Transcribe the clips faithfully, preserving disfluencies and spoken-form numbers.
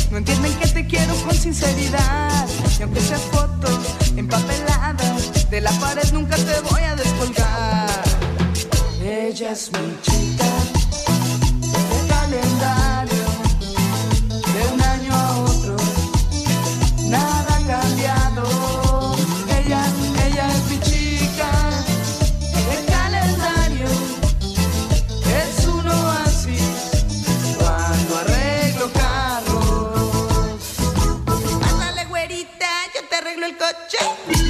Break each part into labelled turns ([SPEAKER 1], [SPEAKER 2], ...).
[SPEAKER 1] no entienden que te quiero con sinceridad. Y aunque sea foto empapelada de la pared, nunca te voy a descolgar. Ella es mi chica de calendario, de un año a otro, nada ha cambiado. Ella, ella es mi chica de calendario, es un oasis cuando arreglo carros. Ándale, güerita, yo te arreglo el coche.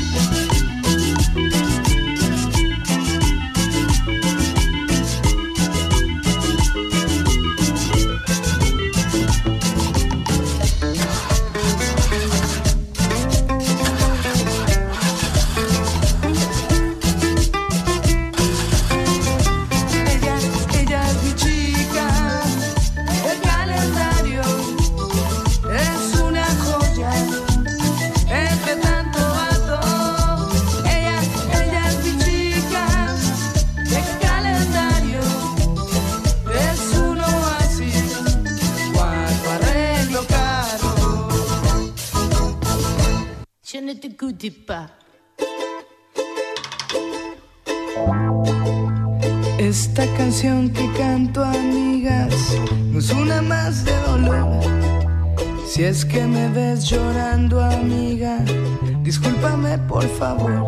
[SPEAKER 2] Je ne te goûte pas.
[SPEAKER 1] Esta canción que canto, amigas, no es una más de dolor. Si es que me ves llorando, amiga, discúlpame por favor.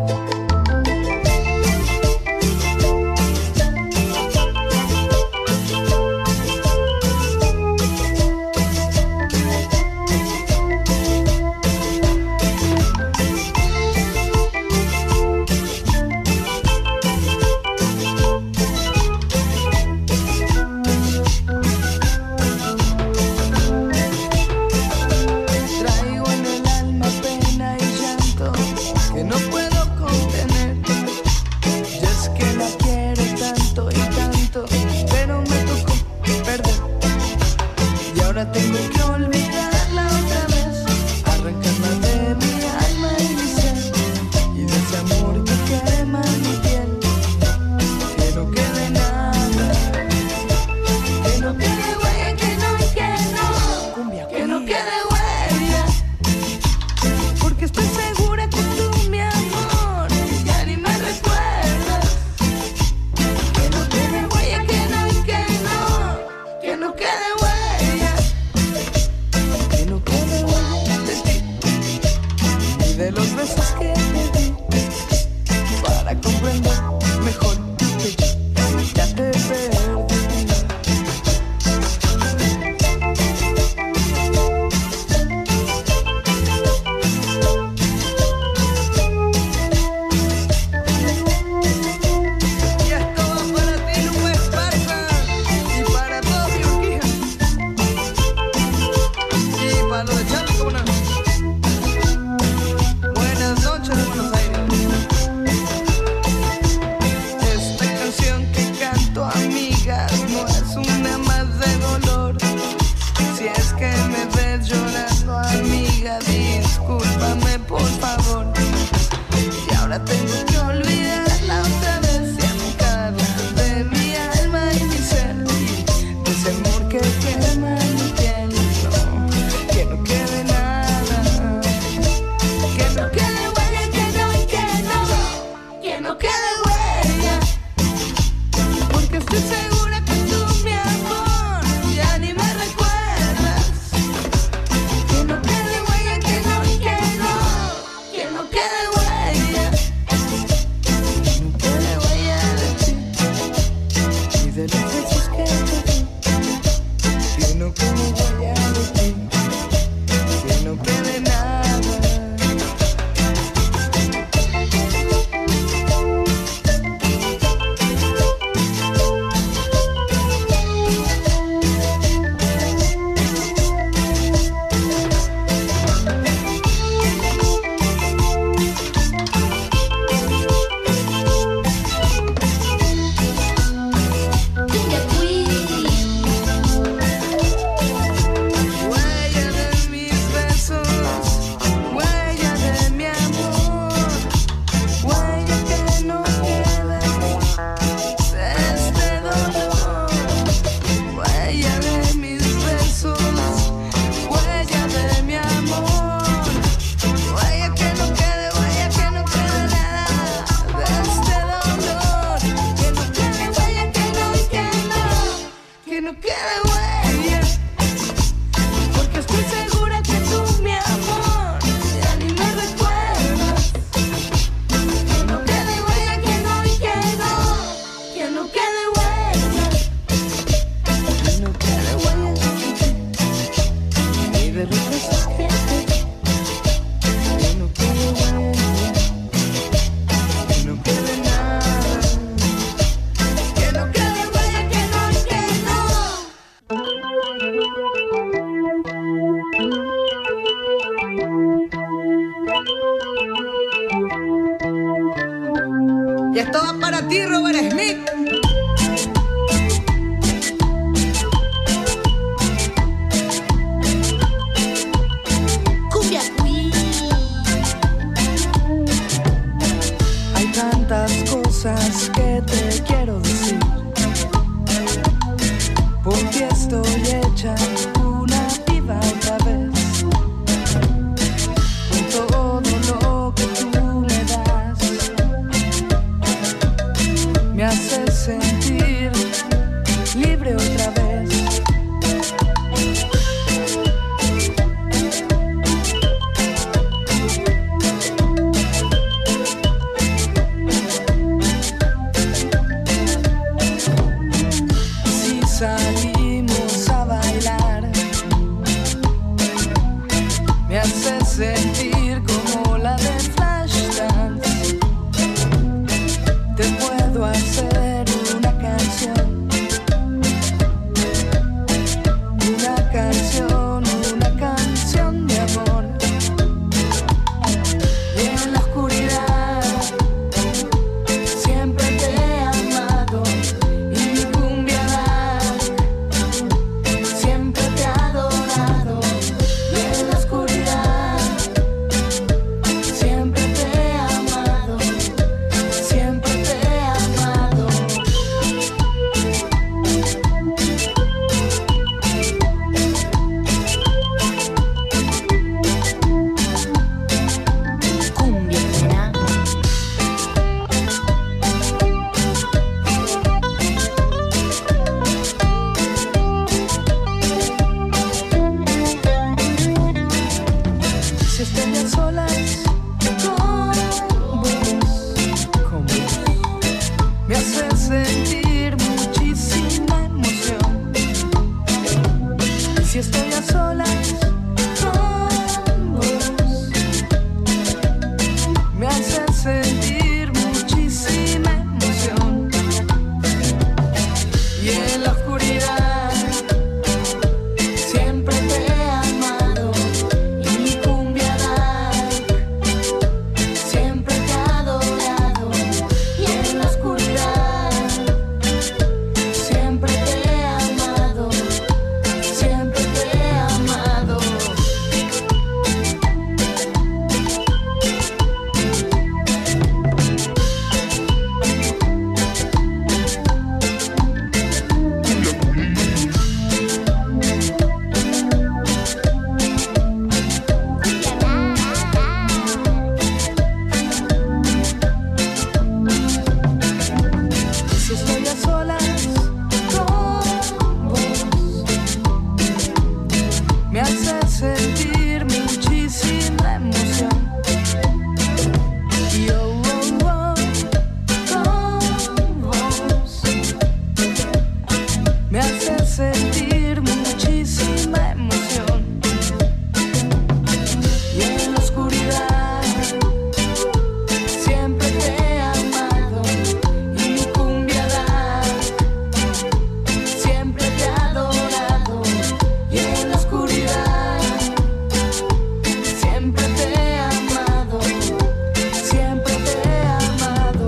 [SPEAKER 1] Toda para ti, Robert Smith.
[SPEAKER 2] Cumbia Queen.
[SPEAKER 1] Hay tantas cosas que te quiero decir. Por ti estoy hecha una piba otra vez. Con todo lo que tú me das, me haces sentir libre otra vez. Si salimos a bailar, me haces sentir como la de Flashdance. Te puedo hacer una canción, una canción, una canción de amor. Y en la oscuridad siempre te he amado, y mi cumbia siempre te ha adorado. Y en la oscuridad siempre te he amado, siempre te he amado.
[SPEAKER 2] Cumbia será.
[SPEAKER 1] Si estoy a solas con vos, con vos, me hace sentir muchísima emoción. Si estoy a solas con vos, me hace sentir muchísima emoción. Y en la oscuridad siempre te he amado, y mi cumbia siempre te ha adorado. Y en la oscuridad siempre te he amado, siempre te he amado. Si estoy a solas con vos, me hace sentir muchísima emoción. Y oh, oh, oh, con vos, me hace sentir muchísima emoción. Y en la oscuridad siempre te he amado, y mi cumbia siempre te ha adorado. Y en la oscuridad siempre te he amado, siempre te he amado.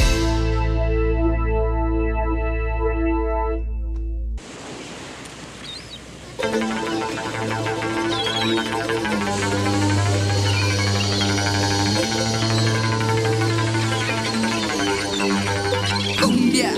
[SPEAKER 1] Cumbia.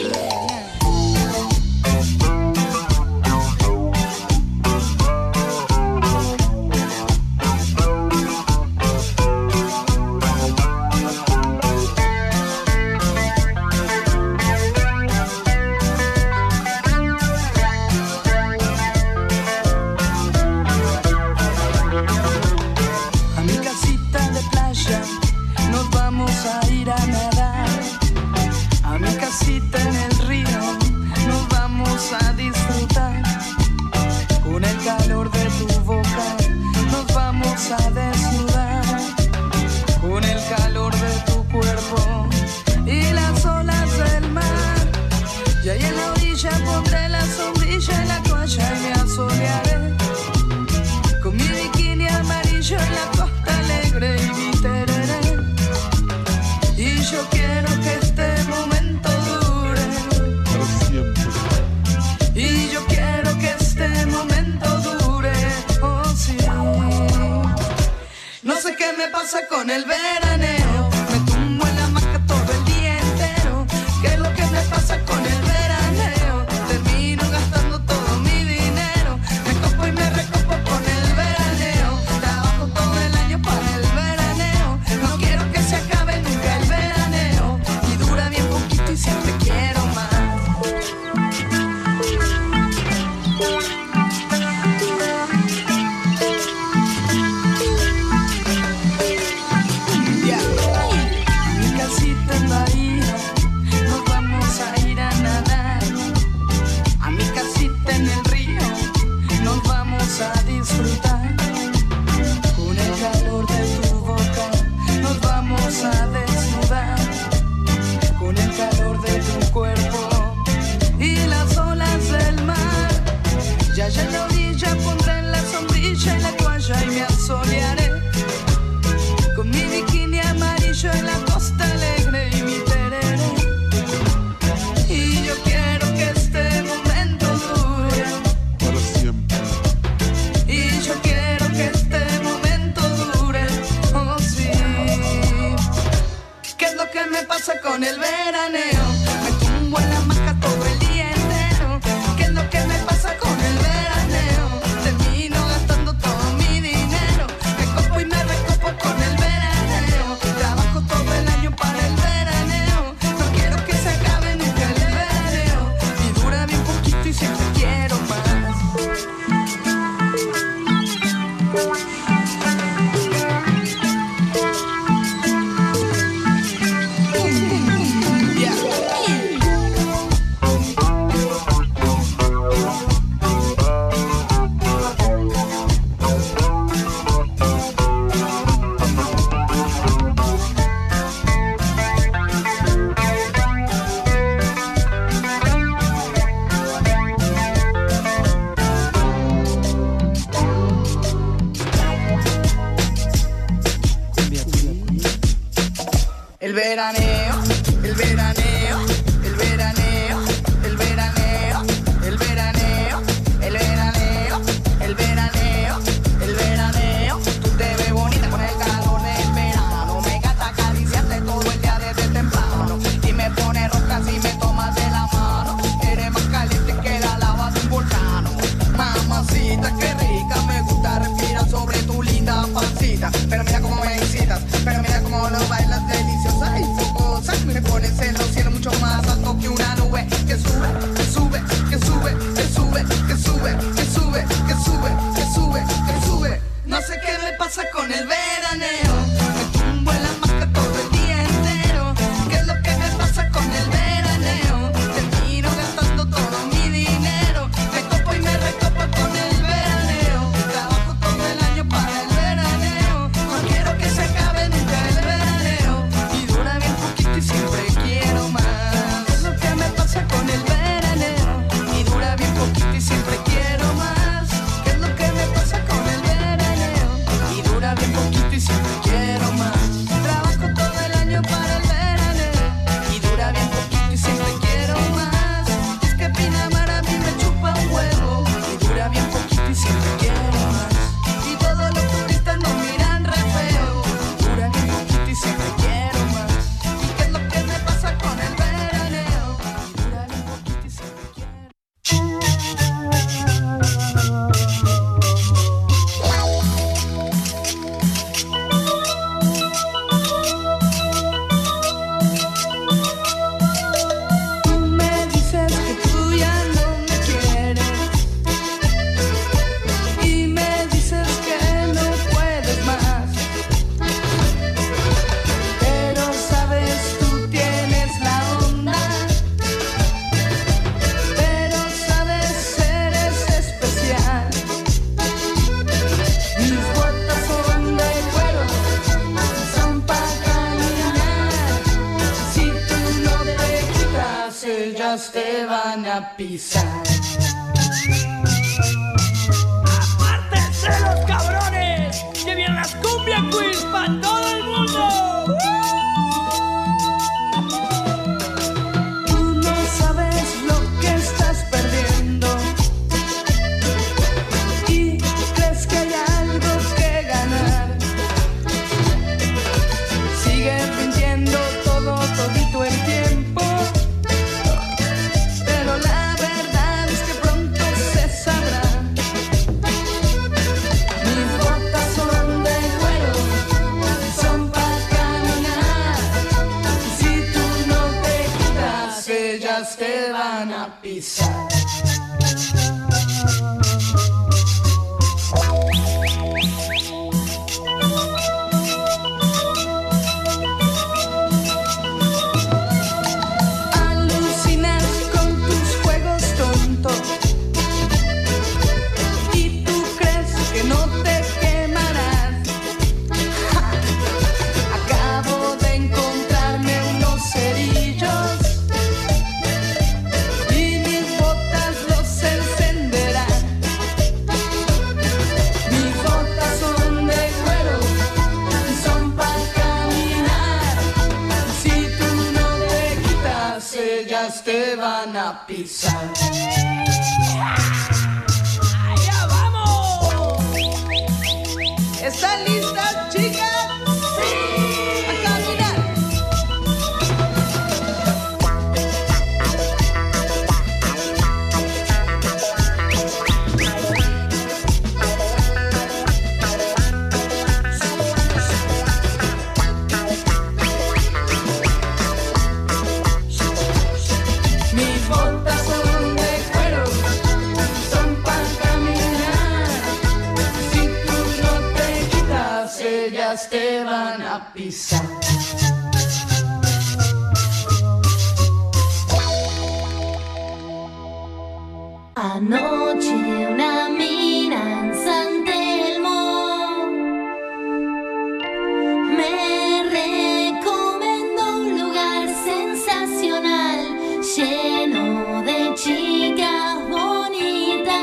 [SPEAKER 1] pasa con el veraneo? Me tumbo en la hamaca todo el día entero. ¿Qué es lo que me pasa con el veraneo? Termino gastando todo mi dinero. Me copo y me recopo con el veraneo. Trabajo todo el año para el veraneo. No quiero que se acabe nunca el veraneo. Y dura bien poquito y siempre quiero más. A disfrutar con el calor de tu boca, nos vamos a desnudar con el calor de tu cuerpo y las olas del mar. Ya ya en la orilla pondré la sombrilla y la toalla y me asolearé con mi bikini amarillo en la costa alegre y mi tereré. Y yo quiero que este momento dure
[SPEAKER 3] para siempre.
[SPEAKER 1] Yo quiero que este momento dure, oh sí. ¿Qué es lo que me pasa con el veraneo? Me tumbo en la hamaca todo el día entero. ¿Qué es lo que me pasa con el veraneo? Termino gastando todo mi dinero. Me copo y me recopo con el veraneo. Trabajo todo el año para el veraneo. No quiero que se acabe nunca el veraneo. Y dura bien poquito y siempre quiero más. El veraneo, el veraneo, el veraneo, el veraneo, el veraneo, el veraneo, el veraneo, el veraneo. Tú te ves bonita con el calor del verano. Me encanta acariciarte todo el día desde temprano. Y me pone roja si me tomas de la mano. Eres más caliente que la lava de un volcán. Mamacita, qué rica, me gusta respirar sobre tu linda pancita. Pero mira cómo me excitas, pero mira cómo lo bailas deliciosa y focosa. Me pones en los cielos mucho más alto que una nube. Que sube, que sube, que sube, que sube, que sube, que sube, que sube, que sube, que sube. No sé qué me pasa con el veraneo. Me tumbo en la hamaca todo el día entero. ¿Qué es lo que me pasa con el veraneo? Termino gastando todo mi dinero. Me copo y me recopo con el veraneo. Trabajo todo el año para el veraneo. No quiero que se acabe nunca el veraneo. Y dura bien poquito y siempre quiero más. ¿Qué es lo que me pasa con el veraneo? Y dura bien poquito y siempre quiero más. ¿Qué es lo que me pasa con el veraneo? Y dura bien poquito y siempre quiero más. Trabajo todo el año para el veraneo. Y dura bien poquito y siempre quiero más. Es que Pinamar a mí me chupa un huevo. Y dura bien poquito y siempre quiero más. Y todos los turistas nos miran re feo. Y dura bien poquito y siempre quiero más. ¿Y qué es lo que me pasa con el veraneo? Y dura bien poquito y siempre quiero más. Tú me dices que tú ya no me quieres y me dices que no puedes más, pero sabes, tú tienes la onda, pero sabes, eres especial. Mis botas son de cuero, son para caminar. Si tú no te quitas, ellas te van a pisar.
[SPEAKER 4] ¡Apártense los cabrones! ¡Que vienen las cumbia quiz para todo el mundo!
[SPEAKER 1] Tú no sabes lo que estás perdiendo y crees que hay algo que ganar. van a pisar. Alucinas con tus juegos tontos y tú crees que no te quemarás. ¡Ja! Acabo de encontrarme unos cerillos y mis botas los encenderán. Mis botas son de cuero y son para caminar. Si tú no te quitas, ellas te van a pisar.
[SPEAKER 4] ¡Allá vamos!
[SPEAKER 1] ¿Están listas, chicas? ¡Sí! ¡A caminar! Mis botas son de cuero, son para caminar. Si tú no te quitas, ellas te van a pisar.
[SPEAKER 2] Anoche una mina en San Telmo me recomendó un lugar sensacional, lleno de chicas bonitas.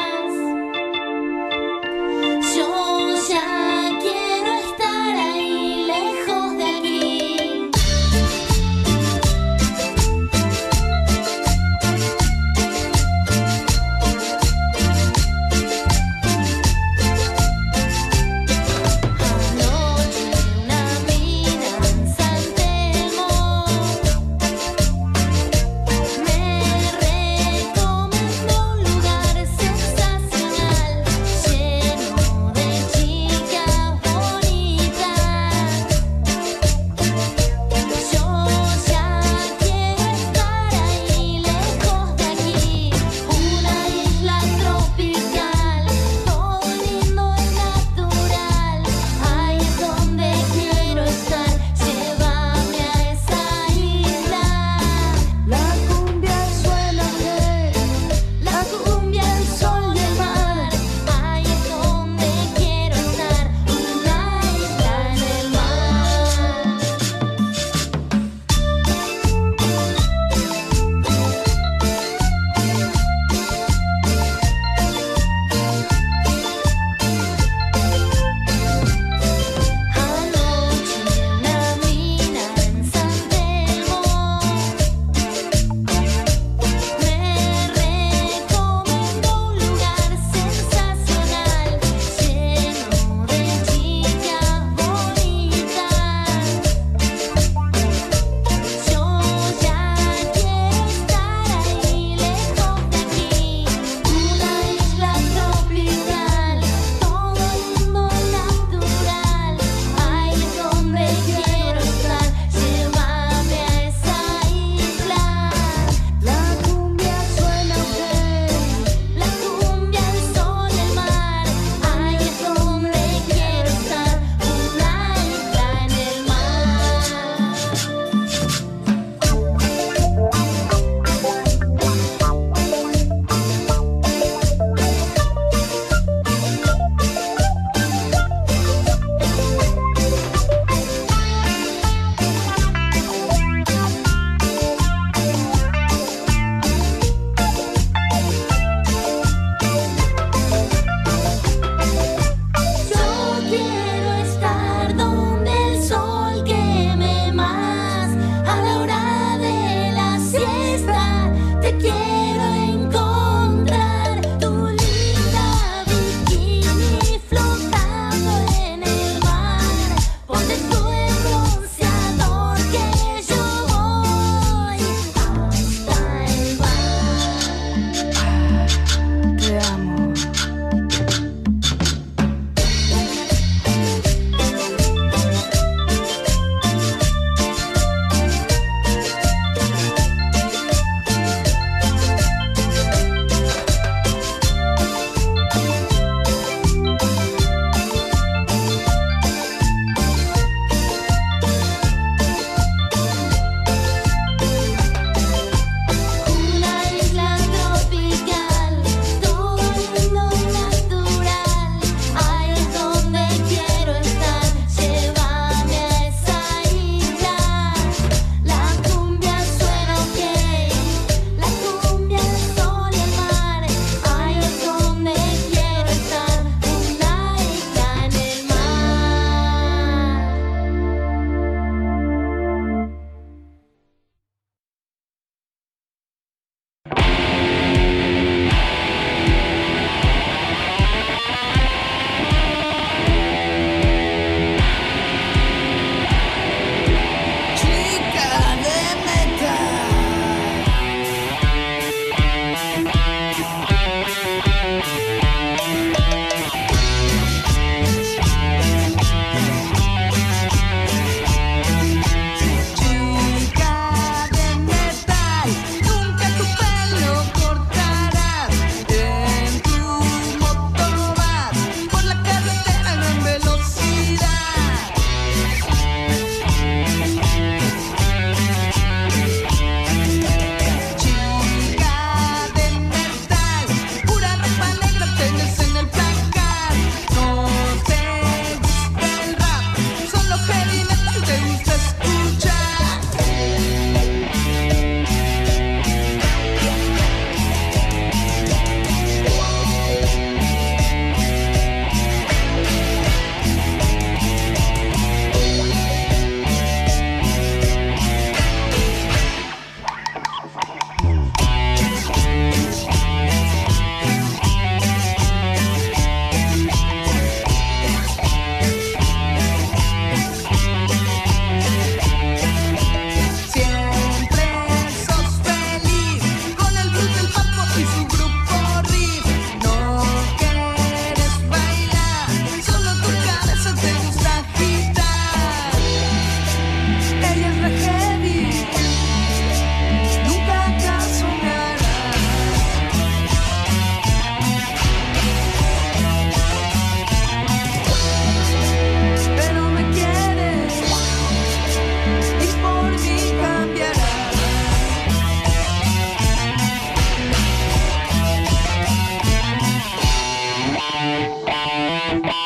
[SPEAKER 2] Yo ya quiero estar ahí, lejos de aquí.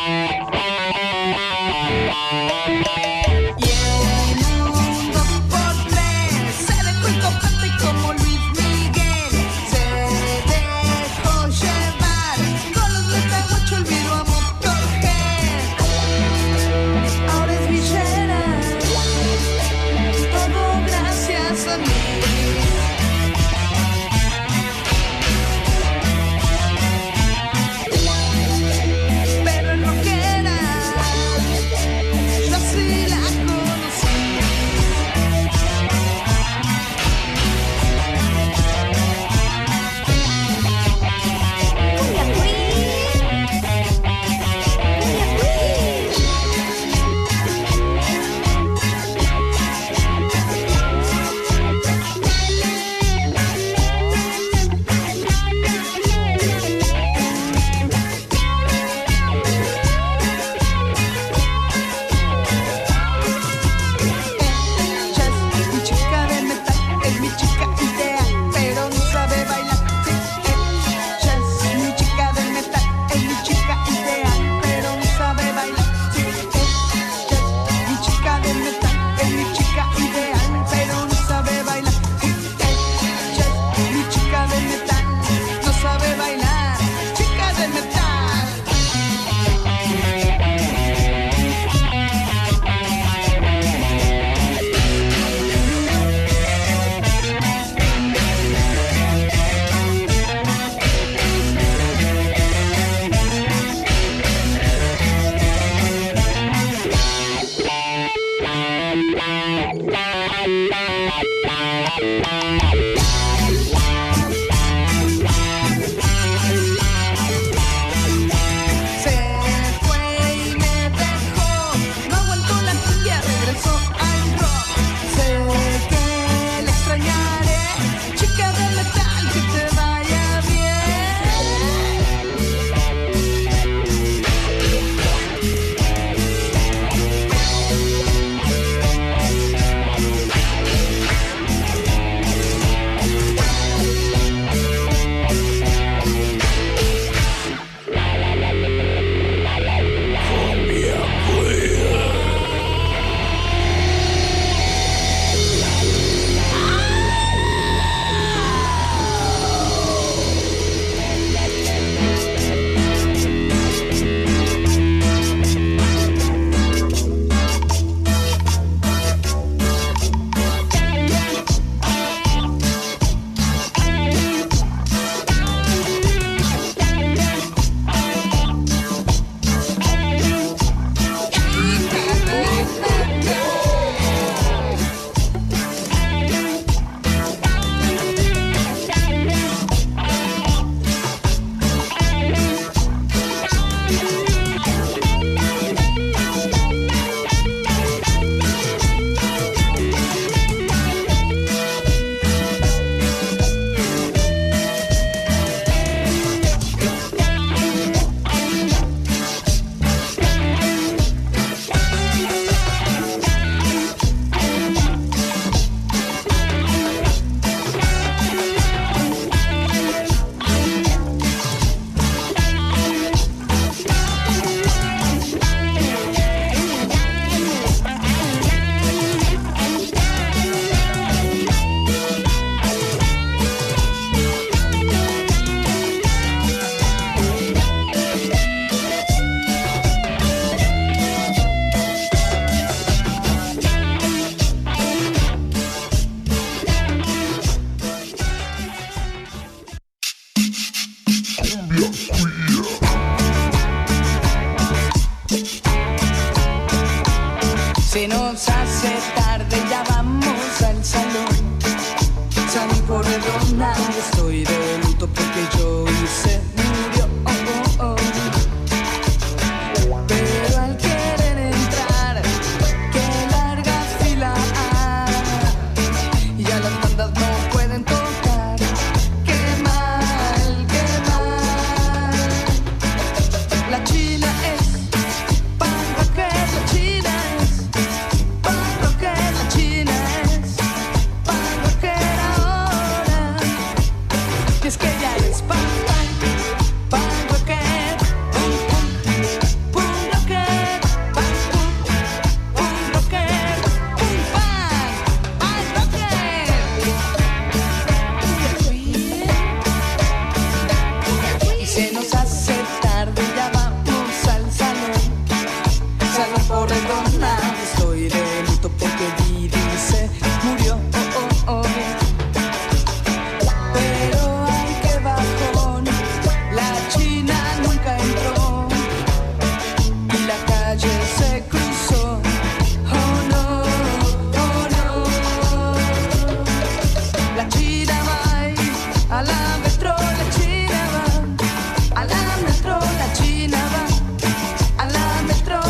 [SPEAKER 1] Se non sa se